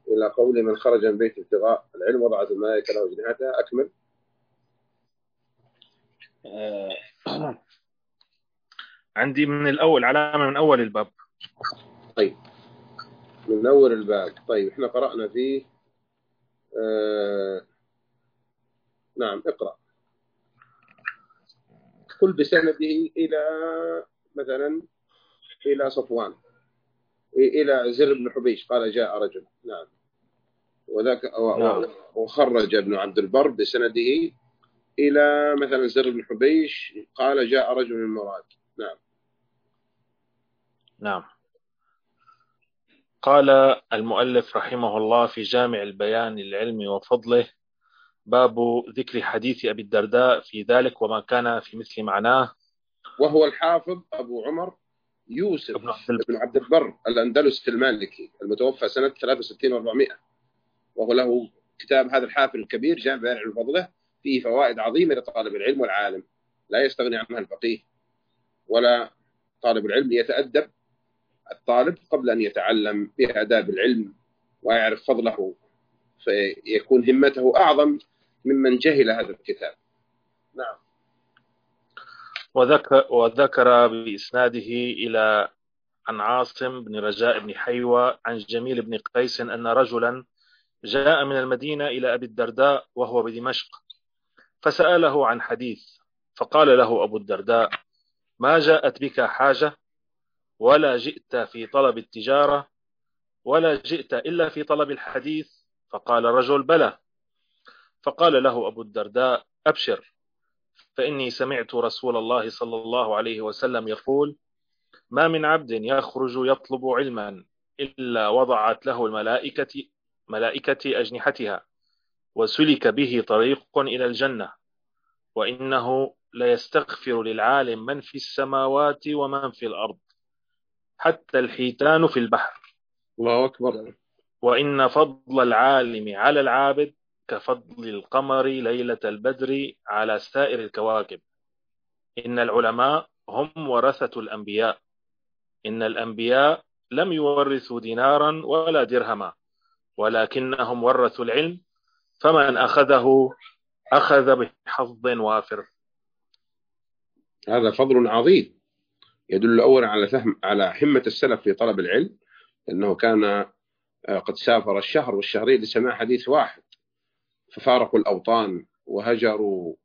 إلى قول من خرج من بيت ابتغاء العلم وضعت الملائكة له أجنحتها. أكمل. عندي من الأول علامة من أول الباب. طيب من أول الباب. طيب إحنا قرأنا فيه نعم اقرأ. قل بسنده إلى مثلا إلى صفوان، إلى زر بن حبيش قال جاء رجل. نعم. وذاك نعم. وخرج ابن عبد البر بسنده إلى مثلا زر بن حبيش قال جاء رجل من مراد. نعم. نعم. قال المؤلف رحمه الله في جامع البيان للعلم وفضله: باب ذكر حديث أبي الدرداء في ذلك وما كان في مثل معناه. وهو الحافظ أبو عمر يوسف بن عبد البر الأندلسي المالكي المتوفى سنة 63 و400، وهو له كتاب هذا الحافل الكبير جامع بيان العلم وفضله، فيه فوائد عظيمة لطالب العلم والعالم لا يستغني عنها الفقيه ولا طالب العلم، ليتأدب الطالب قبل أن يتعلم بآداب العلم ويعرف فضله، فيكون همته أعظم ممن جهل هذا الكتاب. نعم. وذكر بإسناده إلى عن عاصم بن رجاء بن حيوة عن جميل بن قيس أن رجلا جاء من المدينة إلى أبي الدرداء وهو بدمشق، فسأله عن حديث، فقال له أبو الدرداء: ما جاءت بك حاجة، ولا جئت في طلب التجارة، ولا جئت إلا في طلب الحديث؟ فقال الرجل: بلى. فقال له أبو الدرداء: أبشر، فإني سمعت رسول الله صلى الله عليه وسلم يقول: ما من عبد يخرج يطلب علما إلا وضعت له ملائكة أجنحتها، وسلك به طريق إلى الجنة، وإنه ليستغفر للعالم من في السماوات ومن في الأرض، حتى الحيتان في البحر. الله أكبر. وإن فضل العالم على العابد كفضل القمر ليلة البدر على سائر الكواكب. إن العلماء هم ورثة الأنبياء، إن الأنبياء لم يورثوا دينارا ولا درهما، ولكنهم ورثوا العلم، فمن أخذه أخذ بحظ وافر. هذا فضل عظيم يدل أولا على فهم على همة السلف في طلب العلم، أنه كان قد سافر الشهر والشهرين لسماع حديث واحد، ففارقوا الأوطان وهجروا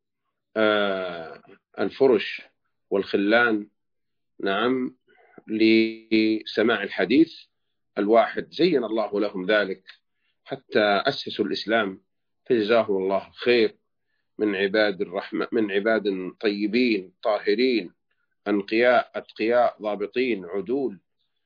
الفرش والخلان، نعم، لسماع الحديث الواحد. زين الله لهم ذلك حتى أسسوا الإسلام، فجزاهم الله خير، من عباد الرحمة، من عباد طيبين طاهرين أنقياء أتقياء ضابطين عدول،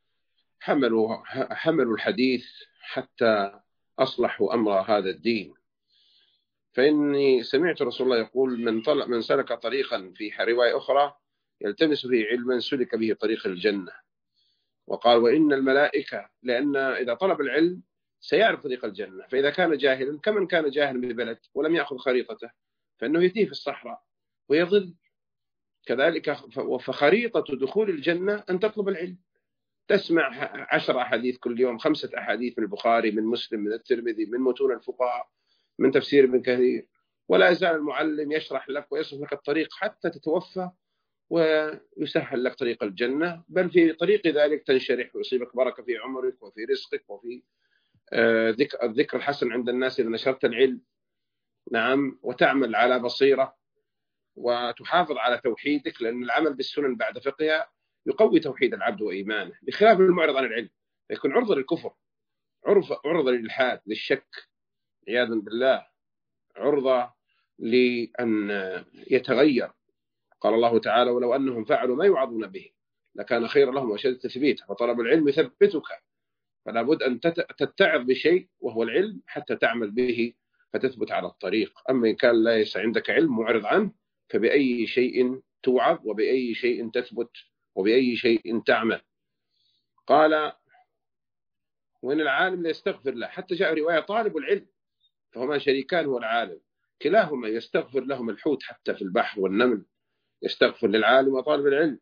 حملوا الحديث حتى أصلحوا أمر هذا الدين. فإني سمعت رسول الله يقول: من سلك طريقا، في رواية أخرى: يلتمس به علما سلك به طريق الجنة. وقال: وإن الملائكة، لأن إذا طلب العلم سيعرف طريق الجنة، فإذا كان جاهلا كمن كان جاهلا ببلد ولم يأخذ خريطته فإنه يتيه في الصحراء ويضل. كذلك فخريطة دخول الجنة أن تطلب العلم، تسمع 10 أحاديث كل يوم، 5 أحاديث من البخاري، من مسلم، من الترمذي، من متون الفقهاء، من تفسير ابن كثير، ولا يزال المعلم يشرح لك ويصف لك الطريق حتى تتوفى ويسهل لك طريق الجنة، بل في طريق ذلك تنشرح ويصيبك بركة في عمرك وفي رزقك وفي الذكر الحسن عند الناس إذا نشرت العلم. نعم. وتعمل على بصيرة وتحافظ على توحيدك، لأن العمل بالسنن بعد فقهها يقوي توحيد العبد وإيمانه، بخلاف المعرض عن العلم يكون عرضة للكفر، عرضة للإلحاد، للشك عياذا بالله، عرضة لأن يتغير. قال الله تعالى: ولو أنهم فعلوا ما يوعظون به لكان خيرا لهم وأشد تثبيتا. فطلب العلم يثبتك، فلا بد أن تتعظ بشيء وهو العلم حتى تعمل به فتثبت على الطريق. أما إن كان ليس عندك علم معرض عنه فبأي شيء توعظ وبأي شيء تثبت وبأي شيء تعمل. قال: وإن العالم لا يستغفر له، حتى جاء رواية طالب العلم، فهما شريكان هو العالم، كلاهما يستغفر لهم الحوت حتى في البحر، والنمل يستغفر للعالم وطالب العلم.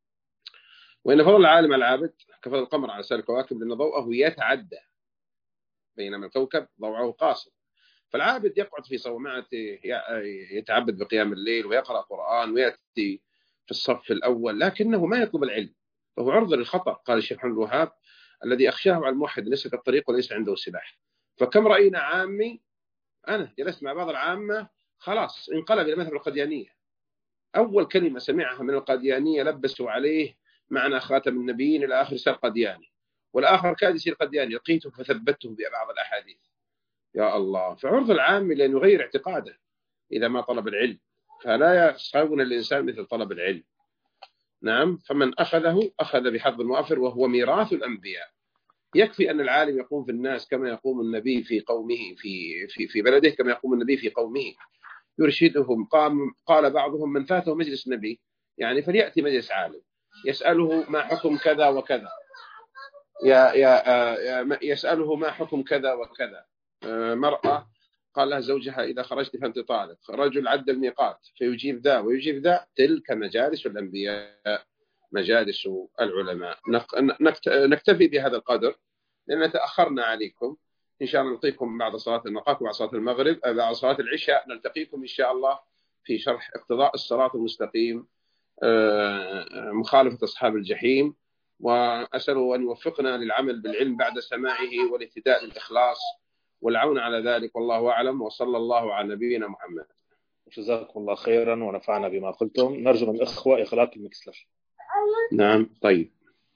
وإن فضل العالم على العابد كفضل القمر على سائر الكواكب، لأن ضوءه يتعدى بينما الكوكب ضوعه قاصر. فالعابد يقعد في صومعته يتعبد بقيام الليل ويقرأ قرآن ويأتي في الصف الأول، لكنه ما يطلب العلم، فهو عرضة للخطأ. قال الشيخ محمد الوهاب: الذي أخشاه على الموحد ليس كالطريق وليس عنده سلاح. فكم رأينا عامي، أنا جلست مع بعض العامة خلاص انقلب إلى مذهب القديانية، أول كلمة سمعها من القديانية لبسوا عليه معنى خاتم النبيين إلى آخر صار قدياني، والآخر كاد يصير قدياني، لقيته فثبته ببعض الأحاديث. يا الله. فعرض العام لأن يغير اعتقاده إذا ما طلب العلم، فلا يصعبون الإنسان مثل طلب العلم. نعم. فمن أخذه أخذ بحظ وافر، وهو ميراث الأنبياء. يكفي أن العالم يقوم في الناس كما يقوم النبي في قومه في بلده، كما يقوم النبي في قومه، يرشدهم. قال بعضهم: من فاته مجلس النبي يعني فليأتي مجلس عالم يسأله ما حكم كذا وكذا، يسأله ما حكم كذا وكذا. مرأة قال لها زوجها: إذا خرجت فأنت طالق. رجل عد الميقات فيجيب ذا ويجيب ذا. تلك مجالس الأنبياء، مجالس العلماء. نكتفي بهذا القدر لأن تأخرنا عليكم. إن شاء الله نلقيكم بعد صلاة نلقاكم بعد صلاة المغرب، بعد صلاة العشاء نلتقيكم إن شاء الله في شرح اقتضاء الصراط المستقيم، مخالفة أصحاب الجحيم. وأسأله أن يوفقنا للعمل بالعلم بعد سماعه والاهتداء للإخلاص والعون على ذلك، والله أعلم. وصلى الله على نبينا محمد. جزاكم الله خيرا ونفعنا بما قلتم. نرجو من الإخوة إغلاق المكسلر. نعم. طيب.